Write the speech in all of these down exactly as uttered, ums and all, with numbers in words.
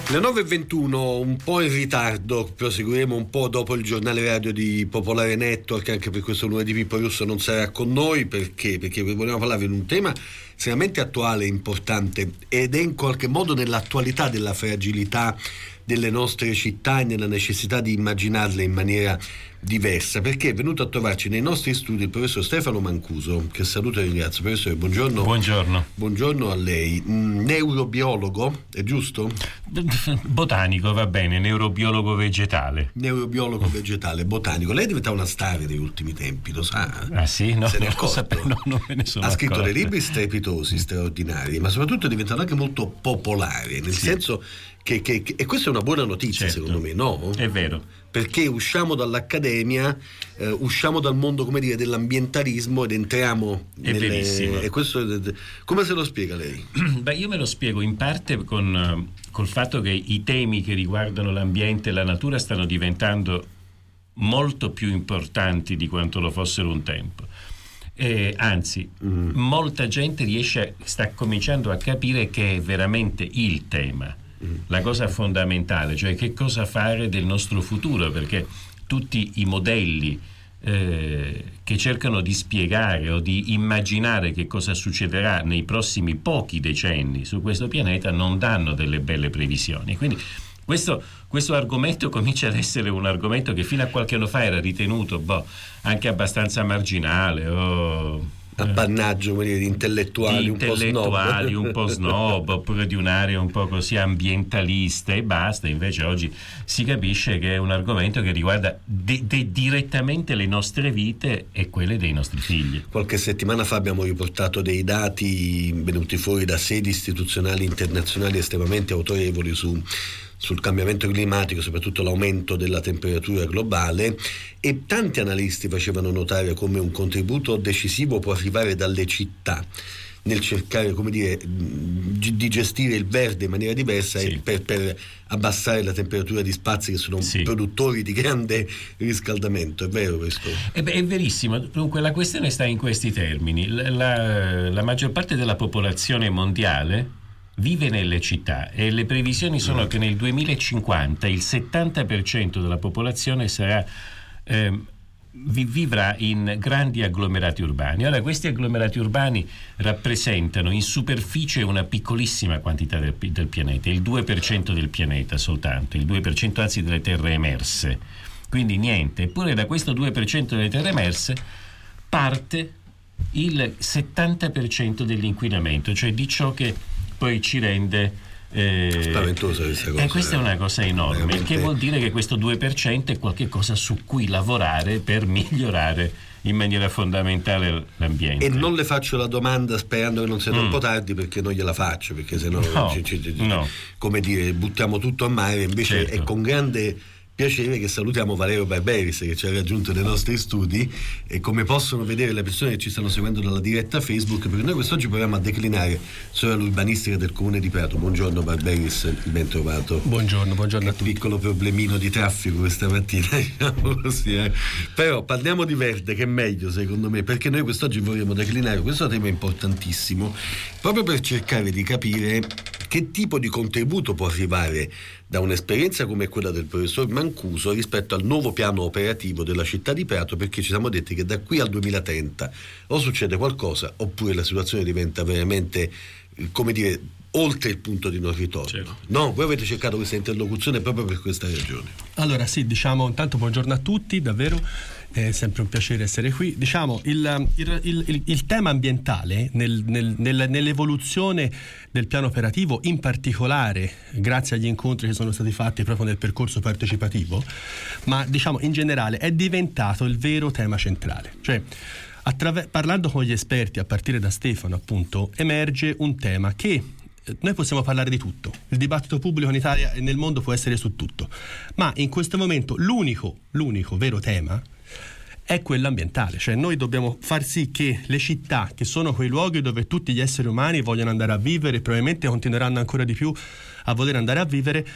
Le nove e ventuno, un po' in ritardo, proseguiremo un po' dopo il giornale radio di Popolare Network, anche per questo lunedì Pippo Russo non sarà con noi, perché? Perché vogliamo parlare di un tema estremamente attuale e importante, ed è in qualche modo nell'attualità della fragilità delle nostre città e nella necessità di immaginarle in maniera diversa, perché è venuto a trovarci nei nostri studi il professor Stefano Mancuso, che saluto e ringrazio. Professore, buongiorno. Buongiorno. Buongiorno a lei. Neurobiologo, è giusto? Botanico, va bene, neurobiologo vegetale. Neurobiologo vegetale, botanico. Lei è diventata una star negli ultimi tempi, lo sa? Ah sì? No, Se ne non, sape- no, non me ne sono Ha scritto accorto. dei libri strepitosi, straordinari, ma soprattutto è diventato anche molto popolare, nel Sì. senso che, che, che e questa è una buona notizia, Certo. secondo me, no? È vero. Perché usciamo dall'accademia, eh, usciamo dal mondo, come dire, dell'ambientalismo ed entriamo È nelle... verissimo. E questo come se lo spiega lei? Beh, io me lo spiego in parte con eh, col fatto che i temi che riguardano l'ambiente e la natura stanno diventando molto più importanti di quanto lo fossero un tempo. Eh, anzi, mm. molta gente riesce, sta cominciando a capire che è veramente il tema, la cosa fondamentale, cioè che cosa fare del nostro futuro, perché tutti i modelli eh, che cercano di spiegare o di immaginare che cosa succederà nei prossimi pochi decenni su questo pianeta non danno delle belle previsioni. Quindi questo, questo argomento comincia ad essere un argomento che fino a qualche anno fa era ritenuto boh, anche abbastanza marginale o appannaggio, come dire, di intellettuali, di un po' intellettuali snob. un po' snob oppure di un'area un po' così ambientalista e basta. Invece oggi si capisce che è un argomento che riguarda de- de- direttamente le nostre vite e quelle dei nostri figli. Qualche settimana fa abbiamo riportato dei dati venuti fuori da sedi istituzionali internazionali estremamente autorevoli su sul cambiamento climatico, soprattutto l'aumento della temperatura globale, e tanti analisti facevano notare come un contributo decisivo può arrivare dalle città nel cercare, come dire, di gestire il verde in maniera diversa, sì. e per, per abbassare la temperatura di spazi che sono sì. produttori di grande riscaldamento. È vero questo? Eh beh, è verissimo. Dunque la questione sta in questi termini. La, la, la maggior parte della popolazione mondiale vive nelle città e le previsioni sono mm. che nel duemilacinquanta il settanta per cento della popolazione sarà eh, vi, vivrà in grandi agglomerati urbani. Ora, questi agglomerati urbani rappresentano in superficie una piccolissima quantità del, del pianeta, il due per cento del pianeta soltanto, il due per cento anzi delle terre emerse, quindi niente. Eppure da questo due per cento delle terre emerse parte il settanta per cento dell'inquinamento, cioè di ciò che poi ci rende eh, spaventosa questa cosa. E questa è una cosa enorme, veramente. Che vuol dire che questo due per cento è qualcosa su cui lavorare per migliorare in maniera fondamentale l'ambiente. E non le faccio la domanda sperando che non sia troppo mm. tardi, perché non gliela faccio, perché sennò no, ci, ci, ci, no. come dire, buttiamo tutto a mare. Invece certo. è con grande piacere che salutiamo Valerio Barberis, che ci ha raggiunto nei nostri studi, e come possono vedere le persone che ci stanno seguendo dalla diretta Facebook, perché noi quest'oggi proviamo a declinare sull'urbanistica del comune di Prato. Buongiorno Barberis, ben trovato. Buongiorno, buongiorno a tutti. Un piccolo problemino di traffico questa mattina, diciamo così, eh. Però parliamo di verde, che è meglio secondo me, perché noi quest'oggi vogliamo declinare questo tema importantissimo proprio per cercare di capire che tipo di contributo può arrivare da un'esperienza come quella del professor Mancuso rispetto al nuovo piano operativo della città di Prato, perché ci siamo detti che da qui al duemilatrenta o succede qualcosa oppure la situazione diventa veramente, come dire, oltre il punto di non ritorno. Certo. No, voi avete cercato questa interlocuzione proprio per questa ragione. Allora sì, diciamo, intanto buongiorno a tutti, davvero è sempre un piacere essere qui. Diciamo, il, il, il, il tema ambientale nel, nel, nel, nell'evoluzione del piano operativo, in particolare grazie agli incontri che sono stati fatti proprio nel percorso partecipativo, ma diciamo in generale è diventato il vero tema centrale. Cioè, attraver- parlando con gli esperti, a partire da Stefano appunto, emerge un tema che noi possiamo parlare di tutto, il dibattito pubblico in Italia e nel mondo può essere su tutto, ma in questo momento l'unico, l'unico vero tema è quello ambientale. Cioè noi dobbiamo far sì che le città, che sono quei luoghi dove tutti gli esseri umani vogliono andare a vivere e probabilmente continueranno ancora di più a voler andare a vivere,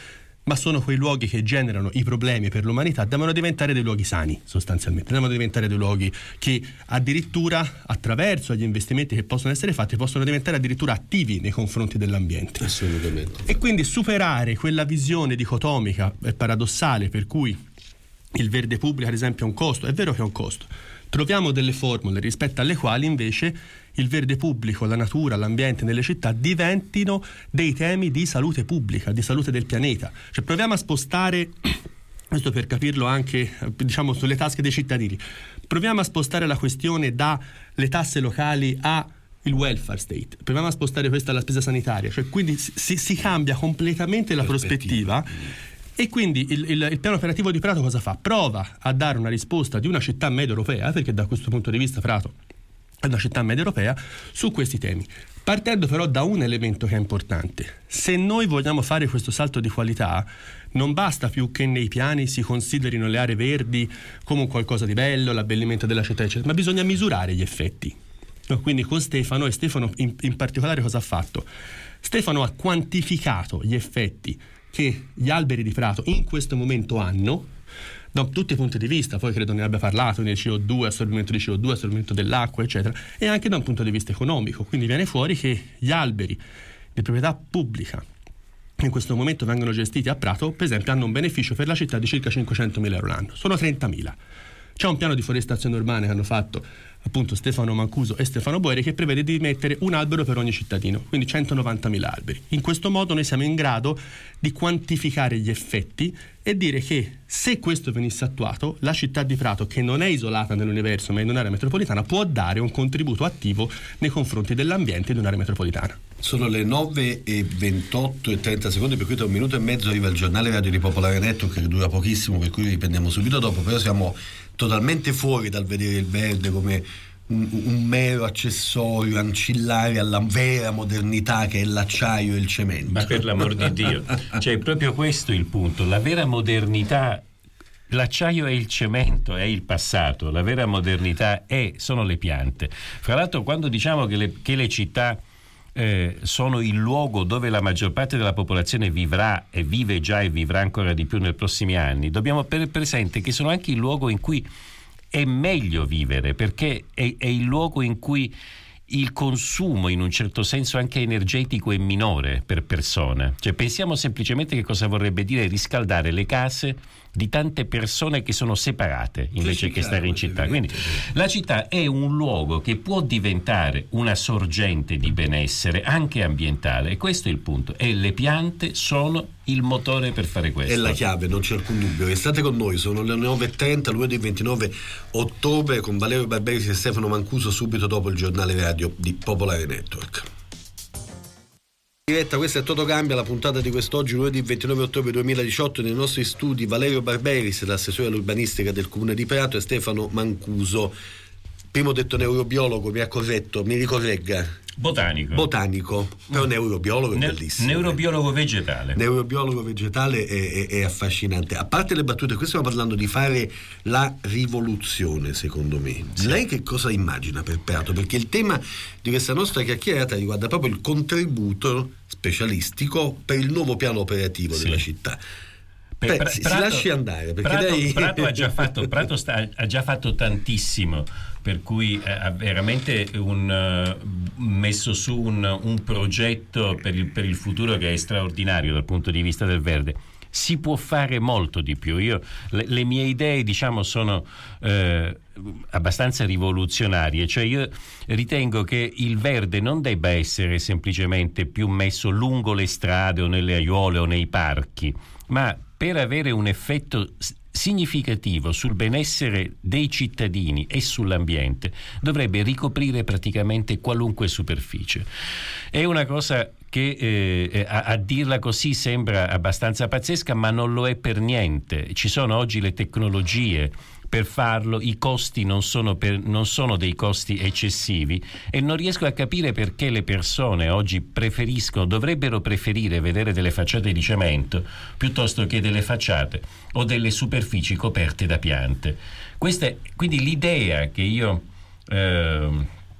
ma sono quei luoghi che generano i problemi per l'umanità, devono diventare dei luoghi sani, sostanzialmente, devono diventare dei luoghi che addirittura attraverso gli investimenti che possono essere fatti possono diventare addirittura attivi nei confronti dell'ambiente. Assolutamente. E quindi superare quella visione dicotomica e paradossale per cui il verde pubblico ad esempio è un costo. È vero che è un costo, troviamo delle formule rispetto alle quali invece il verde pubblico, la natura, l'ambiente nelle città diventino dei temi di salute pubblica, di salute del pianeta. Cioè proviamo a spostare, questo per capirlo anche diciamo sulle tasche dei cittadini, proviamo a spostare la questione dalle tasse locali a il welfare state, proviamo a spostare questa alla spesa sanitaria, cioè quindi si, si cambia completamente la prospettiva. E quindi il, il, il piano operativo di Prato cosa fa? Prova a dare una risposta di una città media europea, perché da questo punto di vista Prato è una città media europea, su questi temi, partendo però da un elemento che è importante. Se noi vogliamo fare questo salto di qualità, non basta più che nei piani si considerino le aree verdi come un qualcosa di bello, l'abbellimento della città eccetera, ma bisogna misurare gli effetti. Quindi con Stefano, e Stefano in, in particolare cosa ha fatto? Stefano ha quantificato gli effetti che gli alberi di Prato in questo momento hanno da tutti i punti di vista, poi credo ne abbia parlato, nel C O due, assorbimento di C O due, assorbimento dell'acqua eccetera, e anche da un punto di vista economico. Quindi viene fuori che gli alberi di proprietà pubblica che in questo momento vengono gestiti a Prato, per esempio, hanno un beneficio per la città di circa cinquecentomila euro l'anno, sono trentamila. C'è un piano di forestazione urbana che hanno fatto appunto Stefano Mancuso e Stefano Boeri, che prevede di mettere un albero per ogni cittadino, quindi centonovantamila alberi. In questo modo noi siamo in grado di quantificare gli effetti e dire che se questo venisse attuato, la città di Prato, che non è isolata nell'universo ma in un'area metropolitana, può dare un contributo attivo nei confronti dell'ambiente di un'area metropolitana. Sono le nove e ventotto e trenta secondi, per cui tra un minuto e mezzo arriva il giornale radio di Popolare Network, che dura pochissimo, per cui riprendiamo subito dopo. Però siamo totalmente fuori dal vedere il verde come un, un mero accessorio ancillare alla vera modernità che è l'acciaio e il cemento. Ma per l'amor di Dio, cioè proprio questo è il punto. La vera modernità, l'acciaio e il cemento è il passato, la vera modernità è, sono le piante. Fra l'altro, quando diciamo che le, che le città Eh, sono il luogo dove la maggior parte della popolazione vivrà e vive già e vivrà ancora di più nei prossimi anni, dobbiamo tenere presente che sono anche il luogo in cui è meglio vivere, perché è, è il luogo in cui il consumo in un certo senso anche energetico è minore per persona. Cioè pensiamo semplicemente che cosa vorrebbe dire riscaldare le case di tante persone che sono separate invece che stare in città. Quindi la città è un luogo che può diventare una sorgente di benessere anche ambientale, e questo è il punto, e le piante sono il motore per fare questo. È la chiave, non c'è alcun dubbio. Restate con noi, sono le nove e trenta, lunedì ventinove ottobre, con Valerio Barberis e Stefano Mancuso, subito dopo il giornale radio di Popolare Network. Diretta, questa è Toto Cambia, la puntata di quest'oggi, lunedì ventinove ottobre duemiladiciotto. Nei nostri studi Valerio Barberis, l'assessore all'urbanistica del Comune di Prato, e Stefano Mancuso. Primo detto neurobiologo, mi ha corretto, mi ricorregga. Botanico. Botanico, però neurobiologo è ne- bellissimo. Neurobiologo vegetale. Neurobiologo vegetale è, è, è affascinante. A parte le battute, qui stiamo parlando di fare la rivoluzione, secondo me. Sì. Lei che cosa immagina per Prato? Perché il tema di questa nostra chiacchierata riguarda proprio il contributo specialistico per il nuovo piano operativo sì. della città. Beh, Prato, si, si lasci andare perché Prato, lei... Prato ha già fatto Prato sta, ha già fatto tantissimo, per cui ha veramente un, uh, messo su un, un progetto per il, per il futuro che è straordinario dal punto di vista del verde. Si può fare molto di più. Io le, le mie idee, diciamo, sono eh, abbastanza rivoluzionarie, cioè io ritengo che il verde non debba essere semplicemente più messo lungo le strade o nelle aiuole o nei parchi, ma per avere un effetto significativo sul benessere dei cittadini e sull'ambiente dovrebbe ricoprire praticamente qualunque superficie. È una cosa che eh, a, a dirla così sembra abbastanza pazzesca, ma non lo è per niente. Ci sono oggi le tecnologie per farlo, i costi non sono, per, non sono dei costi eccessivi, e non riesco a capire perché le persone oggi preferiscono, dovrebbero preferire vedere delle facciate di cemento piuttosto che delle facciate o delle superfici coperte da piante. Questa è quindi l'idea che io eh,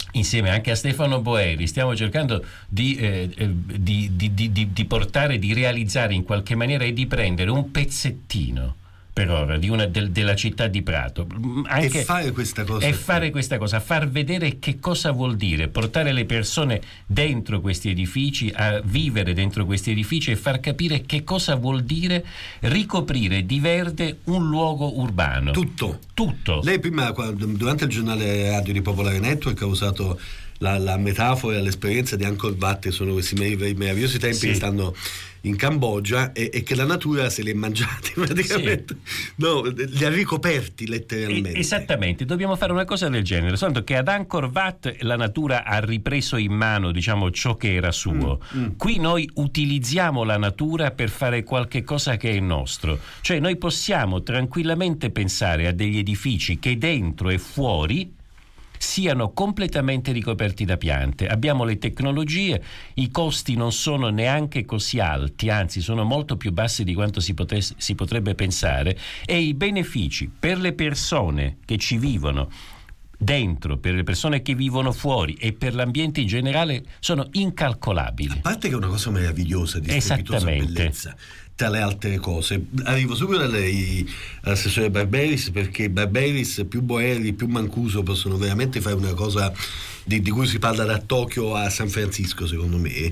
insieme anche a Stefano Boeri, stiamo cercando di, eh, di, di, di, di, di portare, di realizzare in qualche maniera e di prendere un pezzettino per ora di una, del, della città di Prato, anche, e fare questa cosa e fare questa cosa, far vedere che cosa vuol dire portare le persone dentro questi edifici, a vivere dentro questi edifici e far capire che cosa vuol dire ricoprire di verde un luogo urbano. Tutto. Tutto. Lei prima, durante il giornale radio di Popolare Network, ha usato la, la metafora, l'esperienza di Angkor Wat, che sono questi meravigliosi templi sì. che stanno in Cambogia e, e che la natura se li è mangiati praticamente, sì. no, li ha ricoperti letteralmente. E, esattamente, dobbiamo fare una cosa del genere, soltanto che ad Angkor Wat la natura ha ripreso in mano, diciamo, ciò che era suo. Mm, mm. Qui noi utilizziamo la natura per fare qualche cosa che è nostro, cioè noi possiamo tranquillamente pensare a degli edifici che dentro e fuori siano completamente ricoperti da piante. Abbiamo le tecnologie, i costi non sono neanche così alti, anzi sono molto più bassi di quanto si, potesse, si potrebbe pensare, e i benefici per le persone che ci vivono dentro, per le persone che vivono fuori e per l'ambiente in generale sono incalcolabili. A parte che è una cosa meravigliosa, di strepitosa bellezza. Tra le altre cose, arrivo subito da lei, all'assessore Barberis, perché Barberis, più Boeri, più Mancuso possono veramente fare una cosa di, di cui si parla da Tokyo a San Francisco, secondo me.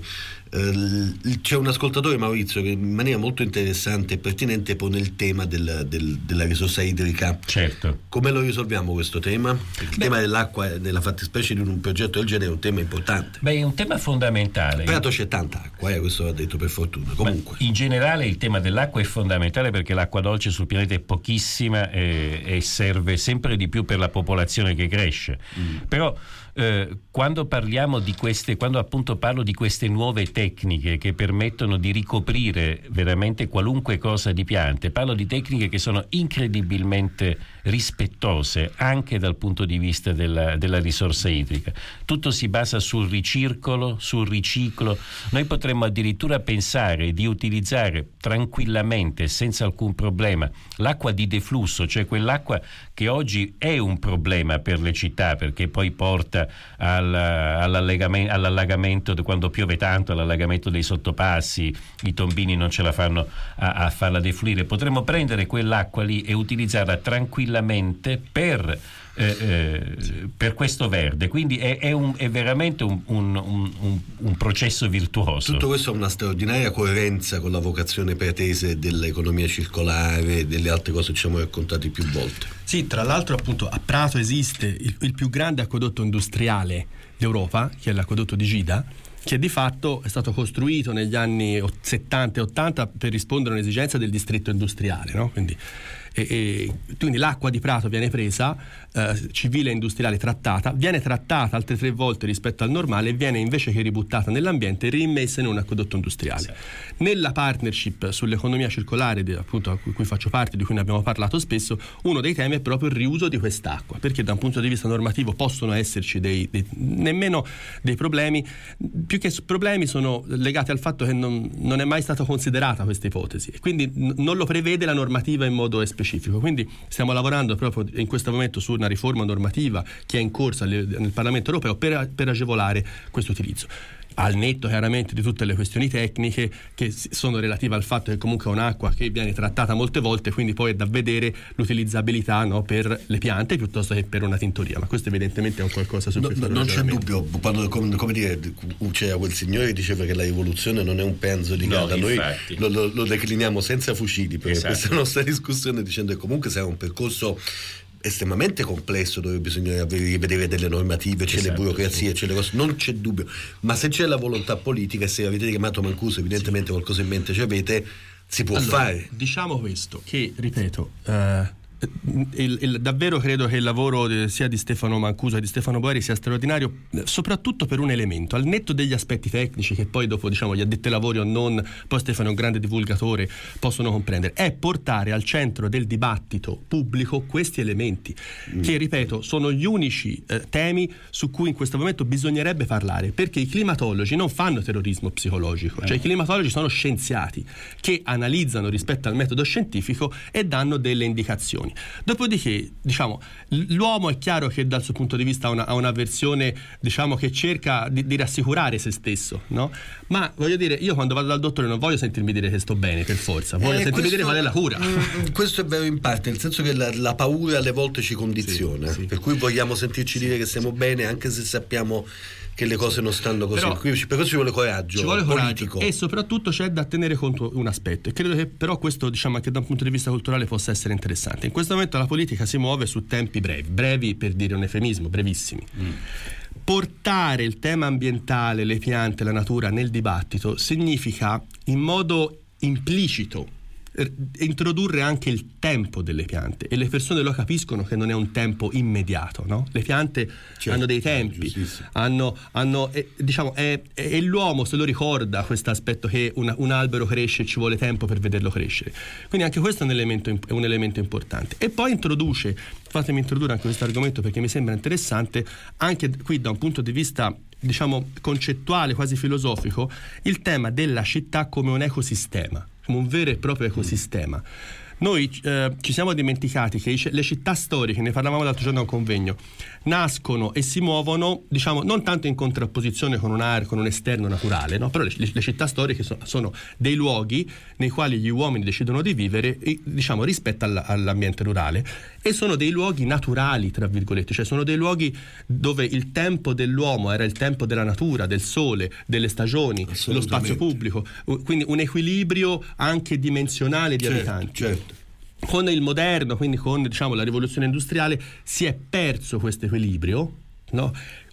Uh, c'è un ascoltatore, Maurizio, che in maniera molto interessante e pertinente pone il tema del, del, della risorsa idrica. Certo. Come lo risolviamo questo tema? Perché il Beh, tema dell'acqua, nella fattispecie di un progetto del genere, è un tema importante. Beh, è un tema fondamentale. Prato c'è tanta acqua, eh, questo va detto per fortuna. Comunque. Ma in generale il tema dell'acqua è fondamentale perché l'acqua dolce sul pianeta è pochissima e, e serve sempre di più per la popolazione che cresce. Mm. Però eh, quando parliamo di queste, quando appunto parlo di queste nuove tecniche che permettono di ricoprire veramente qualunque cosa di piante, parlo di tecniche che sono incredibilmente rispettose anche dal punto di vista della, della risorsa idrica. Tutto si basa sul ricircolo, sul riciclo. Noi potremmo addirittura pensare di utilizzare tranquillamente, senza alcun problema, l'acqua di deflusso, cioè quell'acqua che oggi è un problema per le città perché poi porta al, all'allagamento, all'allagamento quando piove tanto, all'allagamento dei sottopassi, i tombini non ce la fanno a, a farla defluire. Potremmo prendere quell'acqua lì e utilizzarla tranquillamente per Eh, eh, per questo verde, quindi è, è, un, è veramente un, un, un, un processo virtuoso. Tutto questo ha una straordinaria coerenza con la vocazione pretese dell'economia circolare e delle altre cose che ci siamo raccontati più volte. Sì, tra l'altro appunto a Prato esiste il, il più grande acquedotto industriale d'Europa, che è l'acquedotto di Gida, che di fatto è stato costruito negli anni settanta e ottanta per rispondere a un'esigenza del distretto industriale, no? Quindi, e, e, quindi l'acqua di Prato viene presa, eh, civile e industriale, trattata, viene trattata altre tre volte rispetto al normale e viene invece che ributtata nell'ambiente rimmessa in un acquedotto industriale. Sì. Nella partnership sull'economia circolare, di, appunto a cui, cui faccio parte, di cui ne abbiamo parlato spesso, uno dei temi è proprio il riuso di quest'acqua, perché da un punto di vista normativo possono esserci dei, dei nemmeno dei problemi, più che problemi sono legati al fatto che non, non è mai stata considerata questa ipotesi e quindi n- non lo prevede la normativa in modo specifico. Quindi stiamo lavorando proprio in questo momento su una riforma normativa che è in corsa nel Parlamento europeo per, per agevolare questo utilizzo, al netto chiaramente di tutte le questioni tecniche che sono relative al fatto che comunque è un'acqua che viene trattata molte volte, quindi poi è da vedere l'utilizzabilità, no, per le piante piuttosto che per una tintoria, ma questo evidentemente è un qualcosa su cui no, non c'è dubbio. Quando, come, come dire, c'era quel signore che diceva che la rivoluzione non è un pranzo di gala, no, noi lo, lo, lo decliniamo senza fucili per esatto. questa nostra discussione, dicendo che comunque sarà un percorso estremamente complesso dove bisogna rivedere delle normative, c'è esatto, le burocrazie, sì. c'è le cose, non c'è dubbio, ma se c'è la volontà politica, se avete chiamato Mancuso evidentemente sì. qualcosa in mente ci avete, si può allora, fare. Diciamo questo, che ripeto, eh, il, il, davvero credo che il lavoro de, sia di Stefano Mancuso e di Stefano Boeri sia straordinario, soprattutto per un elemento, al netto degli aspetti tecnici che poi dopo, diciamo, gli addetti ai lavori o non, poi Stefano è un grande divulgatore, possono comprendere, è portare al centro del dibattito pubblico questi elementi mm. che, ripeto, sono gli unici eh, temi su cui in questo momento bisognerebbe parlare, perché i climatologi non fanno terrorismo psicologico, eh. cioè i climatologi sono scienziati che analizzano rispetto al metodo scientifico e danno delle indicazioni. stagioni. Dopodiché, diciamo, l'uomo è chiaro che dal suo punto di vista ha una, ha una versione, diciamo, che cerca di, di rassicurare se stesso, no? Ma voglio dire, io quando vado dal dottore non voglio sentirmi dire che sto bene per forza, voglio eh, sentirmi questo, dire qual è la cura. Mh, questo è vero in parte, nel senso che la, la paura alle volte ci condiziona, sì, sì. Per cui vogliamo sentirci sì, dire che stiamo sì. bene anche se sappiamo che le cose non stanno così. Però, per questo ci vuole coraggio, ci vuole politico. Coraggio. E soprattutto c'è da tenere conto un aspetto, e credo che però questo, diciamo, anche da un punto di vista culturale possa essere interessante. In questo momento la politica si muove su tempi brevi, brevi per dire un eufemismo, brevissimi. Mm. Portare il tema ambientale, le piante, la natura nel dibattito significa in modo implicito introdurre anche il tempo delle piante, e le persone lo capiscono che non è un tempo immediato, no? Le piante certo, hanno dei tempi, hanno, hanno eh, diciamo è, è, è l'uomo se lo ricorda questo aspetto che una, un albero cresce e ci vuole tempo per vederlo crescere, quindi anche questo è un elemento, è un elemento importante. E poi introduce, fatemi introdurre anche questo argomento perché mi sembra interessante anche qui da un punto di vista, diciamo, concettuale, quasi filosofico, il tema della città come un ecosistema, come un vero e proprio ecosistema. Noi eh, ci siamo dimenticati che le città storiche, ne parlavamo l'altro giorno a un convegno, nascono e si muovono, diciamo, non tanto in contrapposizione con un, con un esterno naturale, no? Però le, le città storiche so, sono dei luoghi nei quali gli uomini decidono di vivere, diciamo, rispetto all, all'ambiente rurale, e sono dei luoghi naturali, tra virgolette, cioè sono dei luoghi dove il tempo dell'uomo era il tempo della natura, del sole, delle stagioni, dello spazio pubblico, quindi un equilibrio anche dimensionale di certo, abitanti. Certo. Con il moderno, quindi con, diciamo, la rivoluzione industriale, si è perso questo equilibrio, no?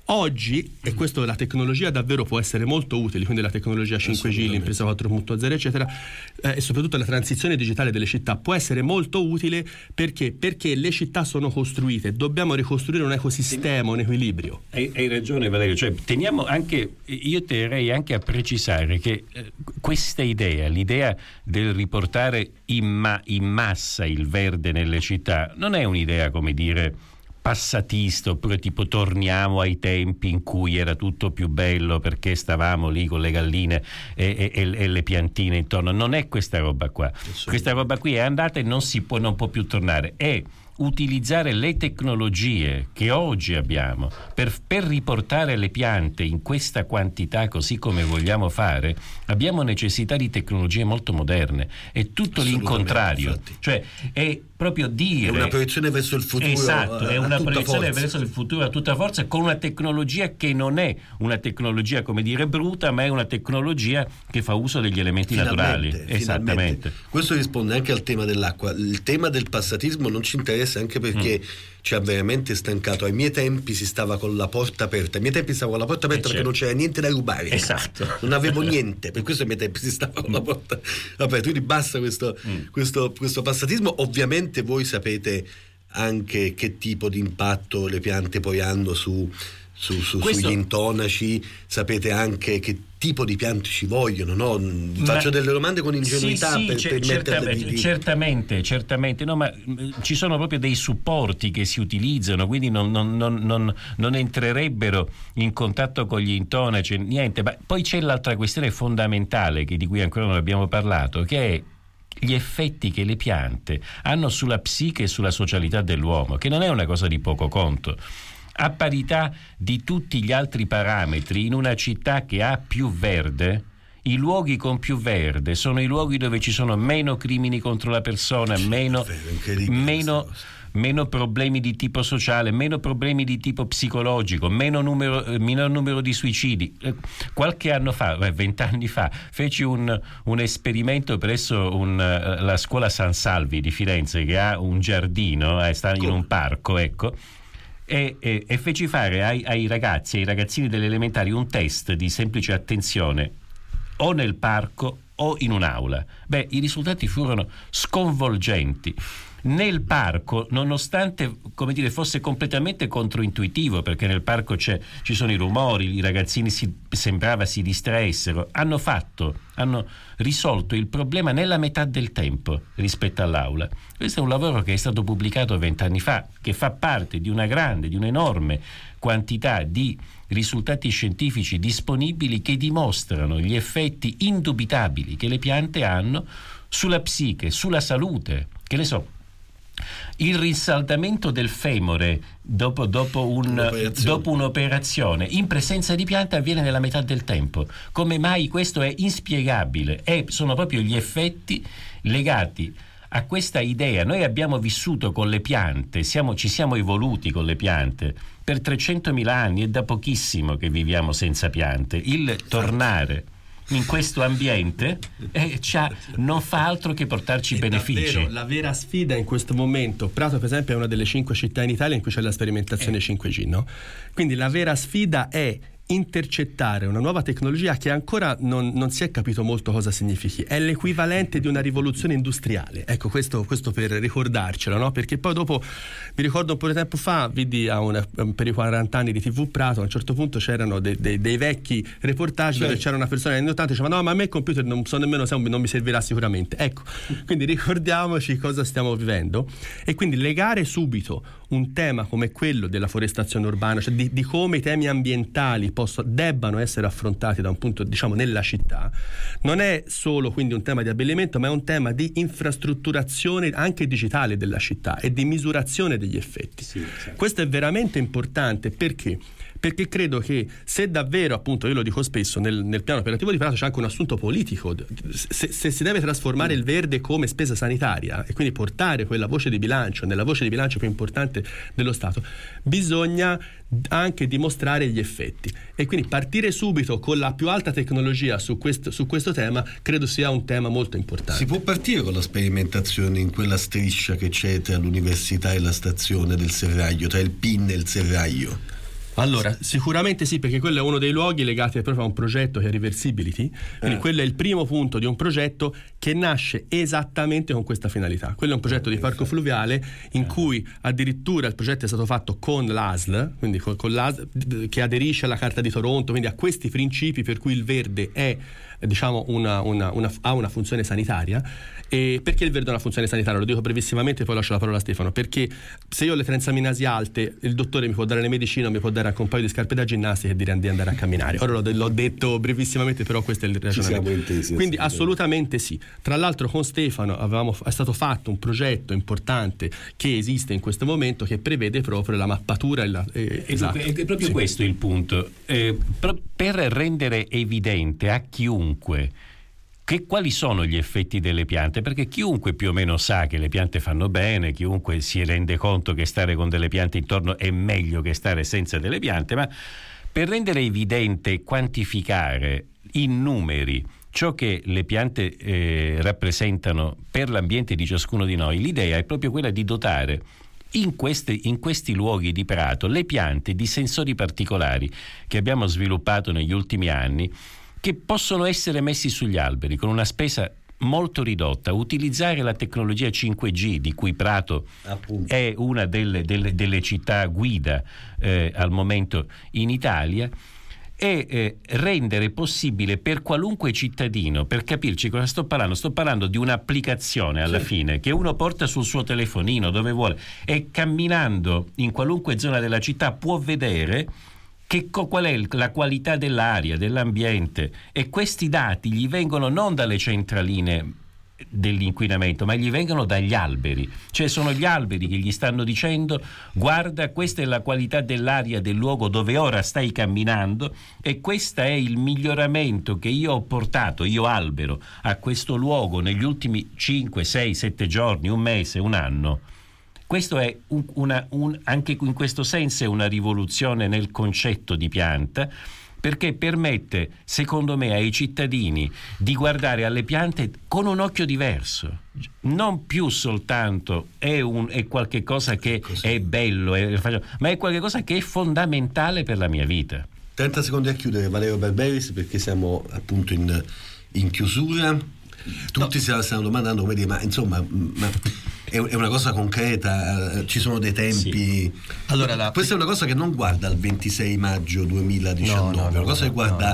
Oggi, e questo, la tecnologia davvero può essere molto utile, quindi la tecnologia cinque G, l'impresa quattro punto zero eccetera, eh, e soprattutto la transizione digitale delle città può essere molto utile perché perché le città sono costruite, dobbiamo ricostruire un ecosistema, un equilibrio. Hai, hai ragione Valerio, cioè teniamo anche, io terrei anche a precisare che eh, questa idea, l'idea del riportare in, ma, in massa il verde nelle città, non è un'idea, come dire, passatista, oppure tipo torniamo ai tempi in cui era tutto più bello perché stavamo lì con le galline e, e, e le piantine intorno. Non è questa roba qua. Questa roba qui è andata e non si può, non può più tornare. È utilizzare le tecnologie che oggi abbiamo per, per riportare le piante in questa quantità così come vogliamo fare. Abbiamo necessità di tecnologie molto moderne, è tutto l'incontrario, infatti. Cioè è proprio dire, è una proiezione verso il futuro, esatto, a, è una proiezione forza. verso il futuro a tutta forza, con una tecnologia che non è una tecnologia, come dire, bruta, ma è una tecnologia che fa uso degli elementi finalmente, naturali. Finalmente. Esattamente. Questo risponde anche al tema dell'acqua. Il tema del passatismo non ci interessa, anche perché mm. ci ha veramente stancato. Ai miei tempi si stava con la porta aperta. Ai miei tempi stavo con la porta aperta eh perché certo. non c'era niente da rubare. Esatto. Non avevo niente, per questo ai miei tempi si stava con la porta aperta. Quindi basta questo, mm. questo, questo passatismo. Ovviamente voi sapete anche che tipo di impatto le piante poi hanno su, su, su questo... sugli intonaci, sapete anche che tipo di piante ci vogliono, no? Faccio ma... delle domande con ingenuità, sì, sì, per, c- per certamente, di... certamente, certamente, no, ma ci sono proprio dei supporti che si utilizzano, quindi non, non, non, non, non entrerebbero in contatto con gli intonaci, niente. Ma poi c'è l'altra questione fondamentale, che di cui ancora non abbiamo parlato, che è gli effetti che le piante hanno sulla psiche e sulla socialità dell'uomo, che non è una cosa di poco conto. A parità di tutti gli altri parametri, in una città che ha più verde, i luoghi con più verde sono i luoghi dove ci sono meno crimini contro la persona, sì, meno, meno, meno problemi di tipo sociale, meno problemi di tipo psicologico, meno numero, minor numero di suicidi. Qualche anno fa, vent'anni fa, feci un, un esperimento presso un, la scuola San Salvi di Firenze, che ha un giardino, eh, sta in un parco, ecco. E, e, e feci fare ai, ai ragazzi, ai ragazzini delle elementari, un test di semplice attenzione o nel parco o in un'aula. Beh, i risultati furono sconvolgenti. Nel parco, nonostante, come dire, fosse completamente controintuitivo, perché nel parco c'è, ci sono i rumori, i ragazzini si, sembrava si distraessero, hanno fatto, hanno risolto il problema nella metà del tempo rispetto all'aula. Questo è un lavoro che è stato pubblicato vent'anni fa, che fa parte di una grande, di un'enorme quantità di risultati scientifici disponibili che dimostrano gli effetti indubitabili che le piante hanno sulla psiche, sulla salute, che ne so. il rinsaldamento del femore dopo, dopo, un, un'operazione. dopo un'operazione in presenza di pianta avviene nella metà del tempo. Come mai? Questo è inspiegabile e sono proprio gli effetti legati a questa idea. Noi abbiamo vissuto con le piante, siamo, ci siamo evoluti con le piante per trecentomila anni, è da pochissimo che viviamo senza piante. Il tornare in questo ambiente eh, non fa altro che portarci e benefici. Davvero, la vera sfida in questo momento, Prato per esempio è una delle cinque città in Italia in cui c'è la sperimentazione eh. cinque G, no? Quindi la vera sfida è intercettare una nuova tecnologia che ancora non, non si è capito molto cosa significhi. È l'equivalente di una rivoluzione industriale. Ecco, questo, questo per ricordarcelo, no? Perché poi dopo, mi ricordo un po' di tempo fa, vidi a una, per i quaranta anni di tivù Prato, a un certo punto c'erano dei, dei, dei vecchi reportage dove c'era una persona negli anni ottanta che diceva no, ma a me il computer non so nemmeno se non mi servirà sicuramente. Ecco, quindi ricordiamoci cosa stiamo vivendo e quindi legare subito un tema come quello della forestazione urbana, cioè di, di come i temi ambientali posso, debbano essere affrontati da un punto, diciamo, nella città, non è solo quindi un tema di abbellimento, ma è un tema di infrastrutturazione anche digitale della città e di misurazione degli effetti. Sì, certo. Questo è veramente importante perché? Perché credo che se davvero, appunto, io lo dico spesso, nel, nel piano operativo di Prato c'è anche un assunto politico. Se, se si deve trasformare il verde come spesa sanitaria e quindi portare quella voce di bilancio nella voce di bilancio più importante dello Stato, bisogna anche dimostrare gli effetti e quindi partire subito con la più alta tecnologia su questo, su questo tema credo sia un tema molto importante. Si può partire con la sperimentazione in quella striscia che c'è tra l'università e la stazione del Serraglio, tra il P I N e il Serraglio? Allora, sicuramente sì, perché quello è uno dei luoghi legati proprio a un progetto che è Reversibility, quindi eh. quello è il primo punto di un progetto che nasce esattamente con questa finalità. Quello è un progetto di parco fluviale in cui addirittura il progetto è stato fatto con l'A S L, quindi con, con l'A S L che aderisce alla Carta di Toronto, quindi a questi principi per cui il verde è, diciamo, una, una, una, ha una funzione sanitaria. E perché il verde ha una funzione sanitaria? Lo dico brevissimamente, poi lascio la parola a Stefano. Perché se io ho le transaminasi alte, il dottore mi può dare le medicine, mi può dare anche un paio di scarpe da ginnastica e dire di andare a camminare. Ora l'ho, l'ho detto brevissimamente, però questo è il ragionamento. Intesi, Quindi assolutamente sì. Tra l'altro con Stefano avevamo, è stato fatto un progetto importante che esiste in questo momento che prevede proprio la mappatura e la, eh, è, esatto. è proprio sì. questo il punto. Eh, per rendere evidente a chiunque che quali sono gli effetti delle piante, perché chiunque più o meno sa che le piante fanno bene, chiunque si rende conto che stare con delle piante intorno è meglio che stare senza delle piante, ma per rendere evidente e quantificare in numeri ciò che le piante eh, rappresentano per l'ambiente di ciascuno di noi, l'idea è proprio quella di dotare in, queste, in questi luoghi di Prato le piante di sensori particolari che abbiamo sviluppato negli ultimi anni, che possono essere messi sugli alberi con una spesa molto ridotta, utilizzare la tecnologia cinque G di cui Prato appunto è una delle, delle, delle città guida eh, al momento in Italia e eh, rendere possibile per qualunque cittadino, per capirci cosa sto parlando, sto parlando di un'applicazione alla sì. fine che uno porta sul suo telefonino dove vuole e camminando in qualunque zona della città può vedere che qual è la qualità dell'aria, dell'ambiente, e questi dati gli vengono non dalle centraline dell'inquinamento, ma gli vengono dagli alberi, cioè sono gli alberi che gli stanno dicendo guarda, questa è la qualità dell'aria del luogo dove ora stai camminando e questo è il miglioramento che io ho portato, io albero, a questo luogo negli ultimi cinque, sei, sette giorni, un mese, un anno. Questo è un, una, un, anche in questo senso è una rivoluzione nel concetto di pianta, perché permette, secondo me, ai cittadini di guardare alle piante con un occhio diverso, non più soltanto è, un, è qualche cosa che Così. è bello, è, ma è qualche cosa che è fondamentale per la mia vita. trenta secondi a chiudere, Valerio Barberis, perché siamo appunto in, in chiusura. Tutti no. si stanno domandando come dire, ma insomma ma è una cosa concreta, ci sono dei tempi. Sì. Allora, la... questa è una cosa che non guarda al ventisei maggio duemiladiciannove, no, no, no, è una cosa che guarda no, no.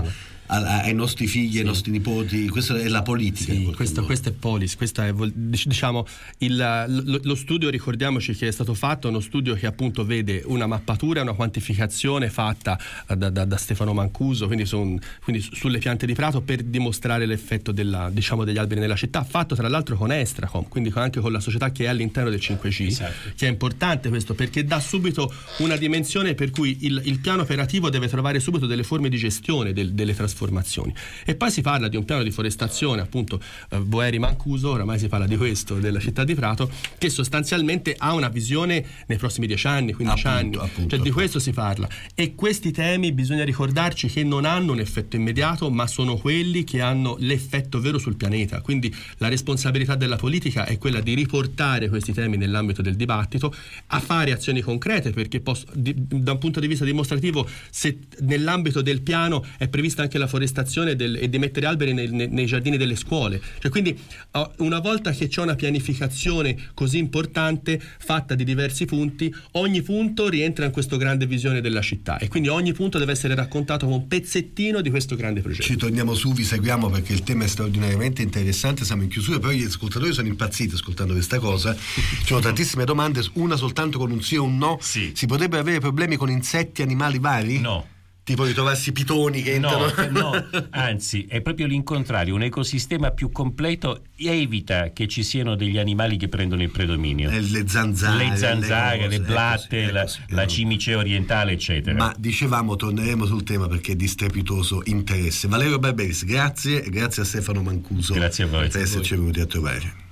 a, ai nostri figli, sì. ai nostri nipoti. Questa è la politica. Sì, questo, questa è polis, questa è, diciamo, il, lo, lo studio, ricordiamoci che è stato fatto, uno studio che appunto vede una mappatura, una quantificazione fatta da, da, da Stefano Mancuso, quindi, son, quindi sulle piante di prato per dimostrare l'effetto della, diciamo, degli alberi nella città, fatto tra l'altro con Estracom, quindi anche con la società che è all'interno del cinque G, esatto. che è importante questo perché dà subito una dimensione per cui il, il piano operativo deve trovare subito delle forme di gestione del, delle trasformazioni. E poi si parla di un piano di forestazione, appunto eh, Boeri Mancuso, oramai si parla di questo, della città di Prato, che sostanzialmente ha una visione nei prossimi dieci anni, quindici anni, appunto, cioè appunto. Di questo si parla. E questi temi bisogna ricordarci che non hanno un effetto immediato, ma sono quelli che hanno l'effetto vero sul pianeta. Quindi la responsabilità della politica è quella di riportare questi temi nell'ambito del dibattito, a fare azioni concrete, perché posso, di, da un punto di vista dimostrativo, se nell'ambito del piano è prevista anche la forestazione del, e di mettere alberi nei, nei, nei giardini delle scuole, cioè quindi una volta che c'è una pianificazione così importante fatta di diversi punti, ogni punto rientra in questa grande visione della città e quindi ogni punto deve essere raccontato come un pezzettino di questo grande progetto. Ci torniamo su, vi seguiamo perché il tema è straordinariamente interessante, siamo in chiusura, però gli ascoltatori sono impazziti ascoltando questa cosa, ci sono tantissime domande, una soltanto con un sì o un no. Sì. Si potrebbe avere problemi con insetti, animali vari? No. Tipo ritrovarsi pitoni che no, entrano? No, anzi è proprio l'incontrario, un ecosistema più completo evita che ci siano degli animali che prendono il predominio, eh, le zanzare, le, zanzare, le, le blatte, è così, è la, così, la cimice orientale eccetera. Ma dicevamo, torneremo sul tema perché è di strepitoso interesse. Valerio Barberis, grazie e grazie a Stefano Mancuso grazie a voi per esserci venuti a trovare.